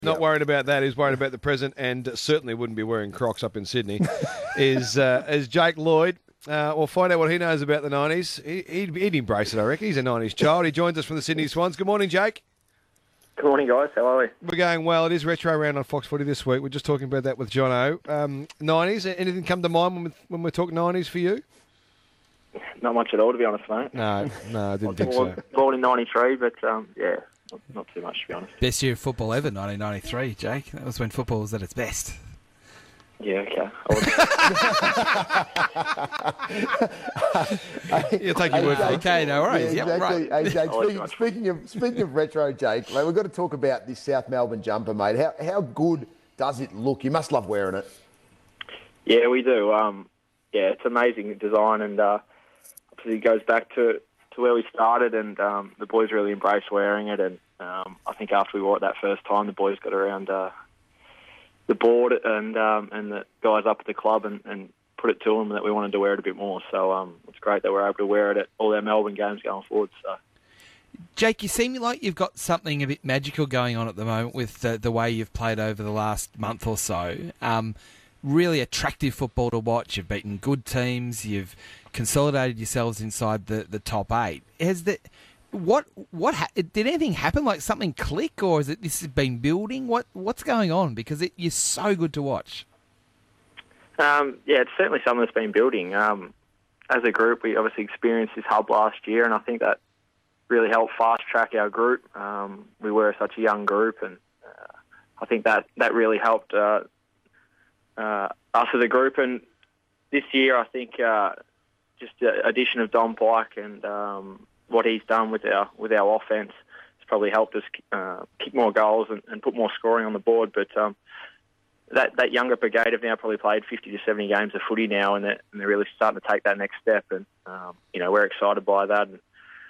Not worried about that. He's worried about the present, and certainly wouldn't be wearing Crocs up in Sydney. is Jake Lloyd. We'll find out what he knows about the 90s. He'd embrace it, I reckon. He's a 90s child. He joins us from the Sydney Swans. Good morning, Jake. Good morning, guys. How are we? We're going well. It is Retro Round on Fox Footy this week. We're just talking about that with John O. 90s, anything come to mind when we talk 90s for you? Not much at all, to be honest, mate. No, I didn't think so. Born in 93, but yeah, not too much, to be honest. Best year of football ever, 1993, Jake. That was when football was at its best. Yeah, okay. You'll take your word for it. Okay, no worries. Yeah, exactly. Hey, Jake, speaking of retro, Jake, mate, we've got to talk about this South Melbourne jumper, mate. How good does it look? You must love wearing it. Yeah, we do. Yeah, it's amazing design, and obviously it goes back to where we started, and the boys really embraced wearing it. And I think after we wore it that first time, the boys got around the board and the guys up at the club and put it to them that we wanted to wear it a bit more. So it's great that we're able to wear it at all our Melbourne games going forward. So, Jake, you seem like you've got something a bit magical going on at the moment with the way you've played over the last month or so. Really attractive football to watch. You've beaten good teams. You've consolidated yourselves inside the top 8. Did anything happen? Like something click, or is it this has been building? What's going on? Because you're so good to watch. Yeah, it's certainly something that's been building. As a group, we obviously experienced this hub last year, and I think that really helped fast track our group. We were such a young group, and I think that really helped us as a group. And this year, I think just the addition of Don Pike and what he's done with our offence has probably helped us kick more goals and put more scoring on the board. But that younger brigade have now probably played 50 to 70 games of footy now, and they're really starting to take that next step. And we're excited by that. And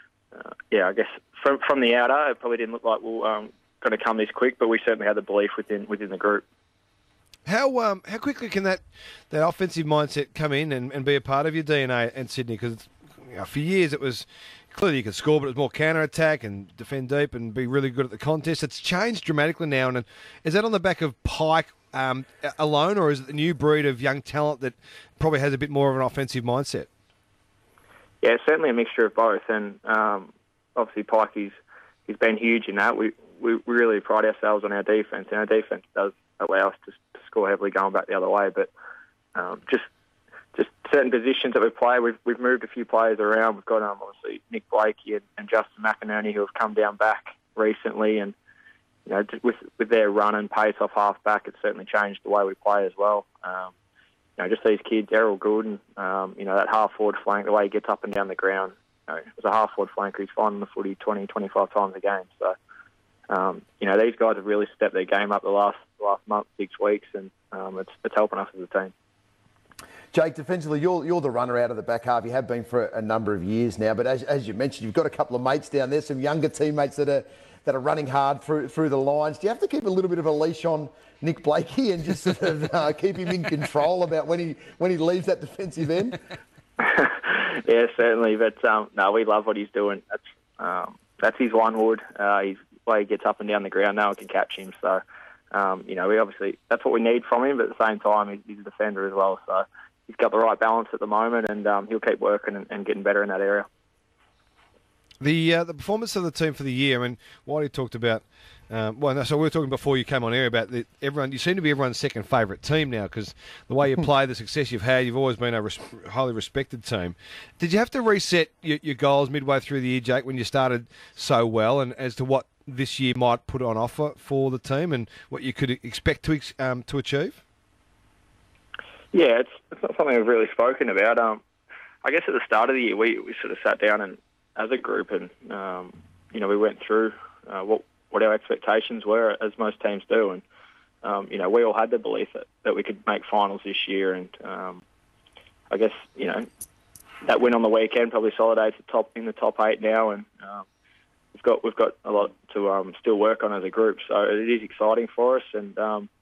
I guess from the outer, it probably didn't look like we're going to come this quick, but we certainly had the belief within the group. How quickly can that offensive mindset come in and be a part of your DNA in Sydney? Because for years it was clearly you could score, but it was more counter-attack and defend deep and be really good at the contest. It's changed dramatically now. And is that on the back of Pike alone, or is it the new breed of young talent that probably has a bit more of an offensive mindset? Yeah, certainly a mixture of both. And obviously Pike, he's been huge in that. We really pride ourselves on our defence, and our defence does allow us to score heavily going back the other way. But just certain positions that we play, we've moved a few players around. We've got obviously Nick Blakey and Justin McInerney who have come down back recently, and with their run and pace off half back, it's certainly changed the way we play as well. Just these kids, Errol Goulden, that half forward flank, the way he gets up and down the ground. As a half forward flanker, he's finding the footy 20, 25 times a game. So these guys have really stepped their game up the last month, 6 weeks, and it's helping us as a team. Jake, defensively, you're the runner out of the back half. You have been for a number of years now, but as you mentioned, you've got a couple of mates down there, some younger teammates that are running hard through the lines. Do you have to keep a little bit of a leash on Nick Blakey and just sort of keep him in control about when he leaves that defensive end? Yeah, certainly. But no, we love what he's doing. That's his one wood. He's the way he gets up and down the ground. No one can catch him. So we obviously that's what we need from him. But at the same time, he's a defender as well. So he's got the right balance at the moment, and he'll keep working and getting better in that area. The performance of the team for the year, and Whitey talked about. So we were talking before you came on air about everyone. You seem to be everyone's second favourite team now because the way you play, the success you've had, you've always been a highly respected team. Did you have to reset your goals midway through the year, Jake, when you started so well, and as to what this year might put on offer for the team and what you could expect to achieve? Yeah, it's not something we've really spoken about. I guess at the start of the year, we sort of sat down and as a group and we went through what our expectations were, as most teams do, and we all had the belief that we could make finals this year, and I guess that win on the weekend probably solidates in the top 8 now, and we've got a lot to still work on as a group, so it is exciting for us, and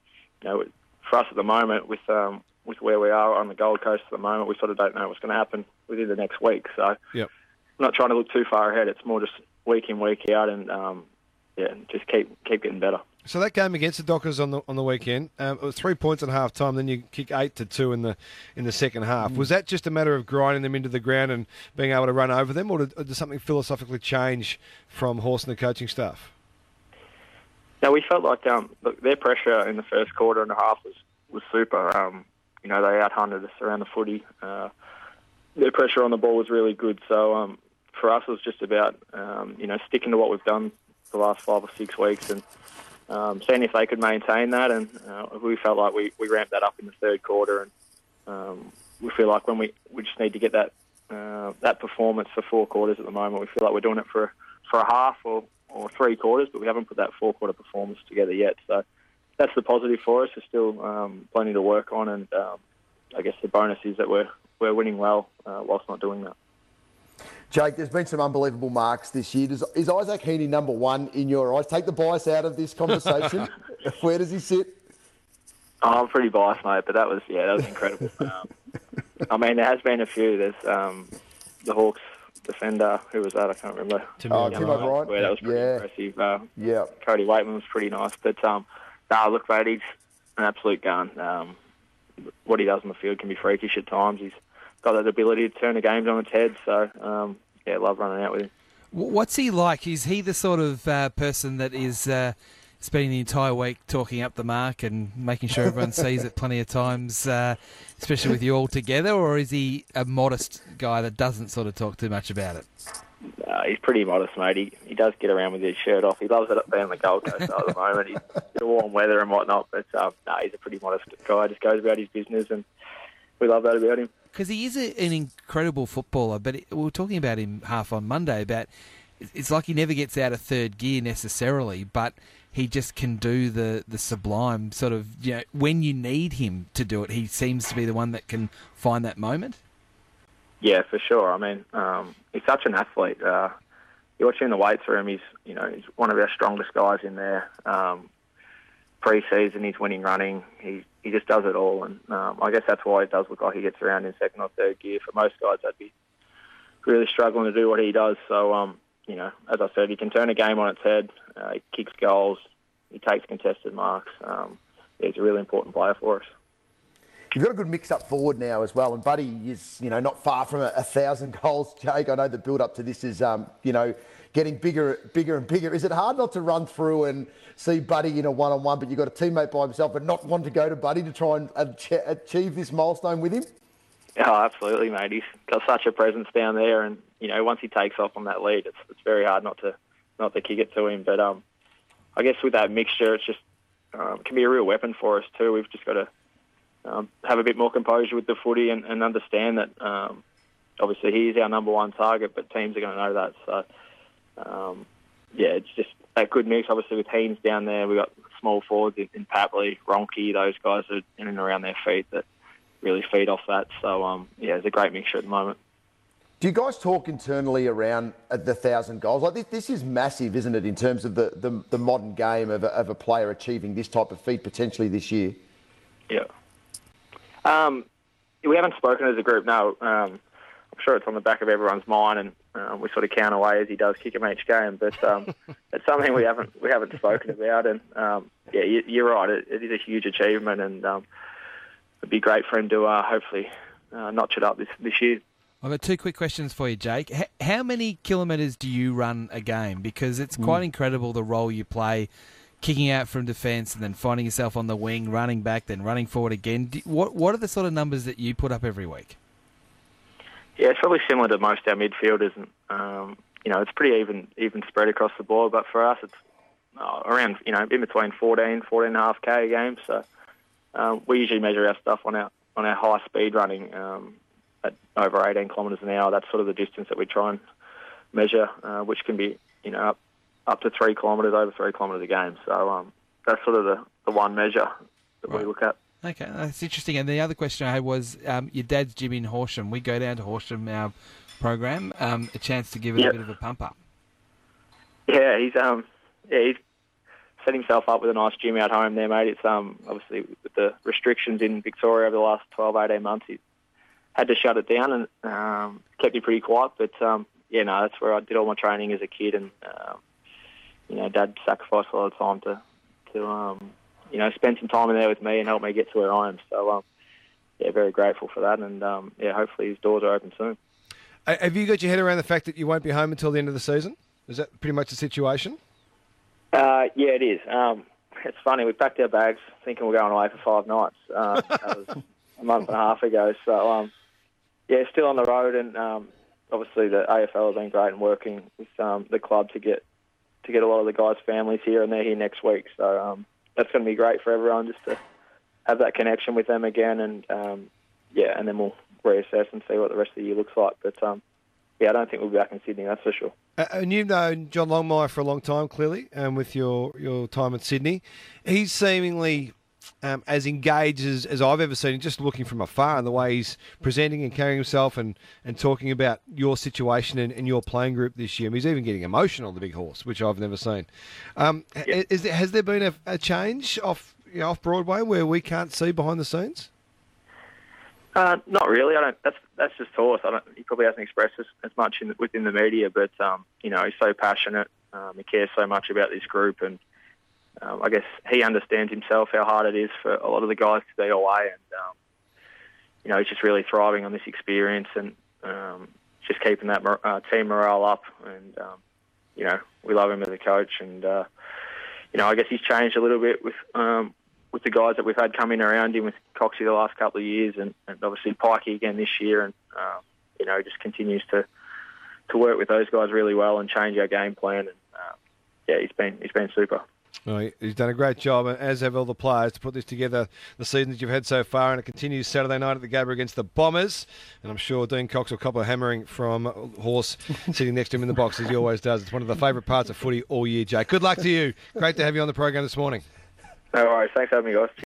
for us at the moment with where we are on the Gold Coast at the moment, we sort of don't know what's going to happen within the next week, so yep. I'm not trying to look too far ahead. It's more just week in, week out, and just keep getting better. So that game against the Dockers on the weekend, it was 3 points at half time. Then you kick 8-2 in the second half. Was that just a matter of grinding them into the ground and being able to run over them, or did something philosophically change from Horse and the coaching staff? No, we felt like look, their pressure in the first quarter and a half was super. They out-hunted us around the footy. Their pressure on the ball was really good. So for us, it was just about sticking to what we've done the last 5 or 6 weeks and seeing if they could maintain that. And we felt like we ramped that up in the third quarter. And we feel like when we just need to get that performance for 4 quarters at the moment. We feel like we're doing it for a half or 3 quarters, but we haven't put that 4-quarter performance together yet. So that's the positive for us. There's still plenty to work on, and I guess the bonus is that we're winning well whilst not doing that. Jake, there's been some unbelievable marks this year. Is Isaac Heaney number 1 in your eyes? Take the bias out of this conversation. Where does he sit? Oh, I'm pretty biased, mate, but that was incredible. There has been a few. There's the Hawks defender. Who was that? I can't remember. Tim O'Brien. That was pretty impressive. Cody Waitman was pretty nice. But, look, mate, he's an absolute gun. What he does on the field can be freakish at times. He's got that ability to turn the games on its head. So, I love running out with him. What's he like? Is he the sort of person that is spending the entire week talking up the mark and making sure everyone sees it plenty of times, especially with you all together, or is he a modest guy that doesn't sort of talk too much about it? He's pretty modest, mate. He does get around with his shirt off. He loves it up there on the Gold Coast at the moment. He's in warm weather and whatnot, but he's a pretty modest guy. Just goes about his business, and we love that about him. Because he is an incredible footballer, but we were talking about him half on Monday, about it's like he never gets out of third gear necessarily, but he just can do the sublime sort of, when you need him to do it, he seems to be the one that can find that moment. Yeah, for sure. He's such an athlete. You watch him in the weights room, he's one of our strongest guys in there. Pre-season, he's winning running. He just does it all, and I guess that's why it does look like he gets around in second or third gear. For most guys, they'd be really struggling to do what he does. So, as I said, he can turn a game on its head. He kicks goals. He takes contested marks. He's a really important player for us. You've got a good mix up forward now as well, and Buddy is, not far from 1,000 goals. Jake, I know the build up to this is, getting bigger and bigger. Is it hard not to run through and see Buddy in a one-on-one, but you've got a teammate by himself, but not want to go to Buddy to try and achieve this milestone with him? Oh, absolutely, mate. He's got such a presence down there, and once he takes off on that lead, it's very hard not to kick it to him. But I guess with that mixture, it's just can be a real weapon for us too. We've just got to have a bit more composure with the footy and understand that obviously he is our number 1 target, but teams are going to know that. So it's just that good mix. Obviously with Heens down there, we've got small forwards in Papley, Ronke, those guys are in and around their feet that really feed off that. So it's a great mixture at the moment. Do you guys talk internally around the 1,000 goals? Like this is massive, isn't it, in terms of the modern game of a player achieving this type of feat potentially this year? Yeah. We haven't spoken as a group, no. I'm sure it's on the back of everyone's mind, and we sort of count away as he does kick him each game. But it's something we haven't spoken about. And you're right. It is a huge achievement, and it'd be great for him to hopefully notch it up this year. I've got 2 quick questions for you, Jake. How many kilometres do you run a game? Because it's quite incredible the role you play, kicking out from defence and then finding yourself on the wing, running back, then running forward again. What are the sort of numbers that you put up every week? Yeah, it's probably similar to most of our midfielders. And, it's pretty even spread across the board. But for us, it's around, in between 14.5K a game. So we usually measure our stuff on our high speed running at over 18 kilometres an hour. That's sort of the distance that we try and measure, which can be, up to 3 kilometres, over 3 kilometres a game. So that's sort of the one measure that we look at. Okay, that's interesting. And the other question I had was, your dad's gym in Horsham. We go down to Horsham, our program, a chance to give it a bit of a pump up. Yeah, he's set himself up with a nice gym out home there, mate. It's obviously with the restrictions in Victoria over the last 12, 18 months, he had to shut it down and kept me pretty quiet. But that's where I did all my training as a kid, and Dad sacrificed a lot of time to to spend some time in there with me and help me get to where I am. So, very grateful for that, and hopefully his doors are open soon. Have you got your head around the fact that you won't be home until the end of the season? Is that pretty much the situation? Yeah, it is. It's funny, we packed our bags thinking we're going away for 5 nights. That was a month and a half ago. So, still on the road, and obviously the AFL have been great in working with the club to get a lot of the guys' families here, and they're here next week. So that's going to be great for everyone just to have that connection with them again, and and then we'll reassess and see what the rest of the year looks like. But I don't think we'll be back in Sydney, that's for sure. And you've known John Longmire for a long time, clearly, with your time at Sydney. He's seemingly as engaged as I've ever seen, just looking from afar, and the way he's presenting and carrying himself and talking about your situation and your playing group this year. I mean, he's even getting emotional on the big horse, which I've never seen. Has there been a change off Broadway where we can't see behind the scenes? Not really. I don't. That's just horse. He probably hasn't expressed as much within the media, but he's so passionate. He cares so much about this group, and I guess he understands himself how hard it is for a lot of the guys to be away, and he's just really thriving on this experience and just keeping that team morale up. And we love him as a coach, and I guess he's changed a little bit with the guys that we've had coming around him, with Coxie the last couple of years, and obviously Pikey again this year, and just continues to work with those guys really well and change our game plan. And he's been super. Well, he's done a great job, as have all the players, to put this together, the season that you've had so far, and it continues Saturday night at the Gabba against the Bombers. And I'm sure Dean Cox will cop a hammering from Horse sitting next to him in the box, as he always does. It's one of the favourite parts of footy all year, Jake. Good luck to you. Great to have you on the program this morning. No worries. Thanks for having me, guys.